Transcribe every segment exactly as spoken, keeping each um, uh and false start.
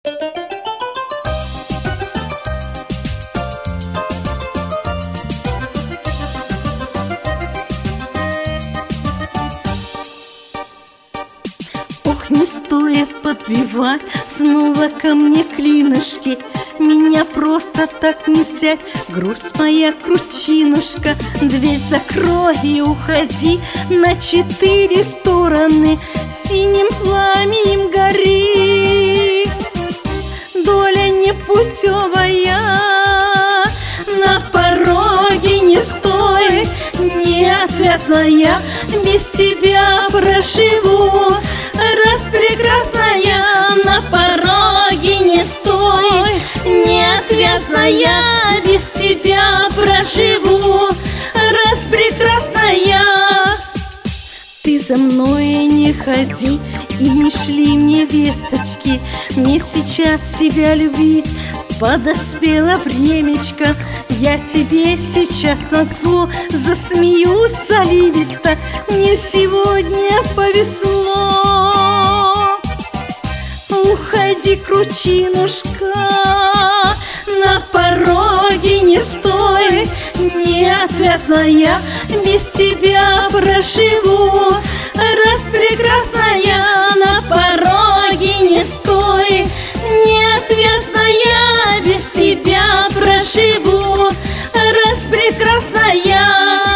Ох, не стоит подбивать снова ко мне клинышки. Меня просто так не взять, грусть моя кручинушка. Дверь закрой и уходи на четыре стороны, синим пламенем гори. Доля непутевая, на пороге не стой, неотвязная, без тебя проживу. Раз прекрасная, на пороге не стой, неотвязная, без тебя проживу. Раз прекрасная, ты за мной не ходи и не шли мне весточки. Мне сейчас себя любить подоспело времечко. Я тебе сейчас назло засмеюсь заливисто. Мне сегодня повезло. Уходи, кручинушка, на пороге не стой, неотвязная, без тебя проживу. Раз прекрасная, на пороге не стой, неотвязная, без тебя проживу. Раз прекрасная.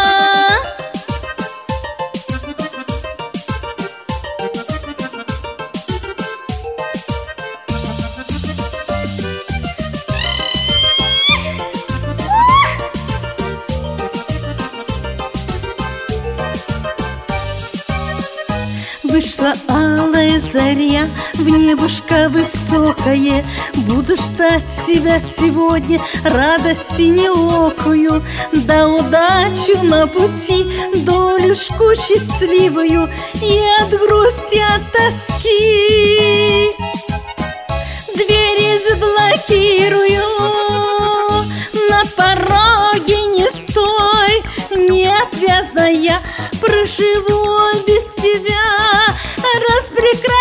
Вышла алая заря в небушко высокое. Буду ждать себя сегодня, радость синеокую. Да удачу на пути, долюшку счастливую, и от грусти, от тоски двери заблокирую. На пороге не стой, неотвязная, проживу без тебя. Раз прекрасная.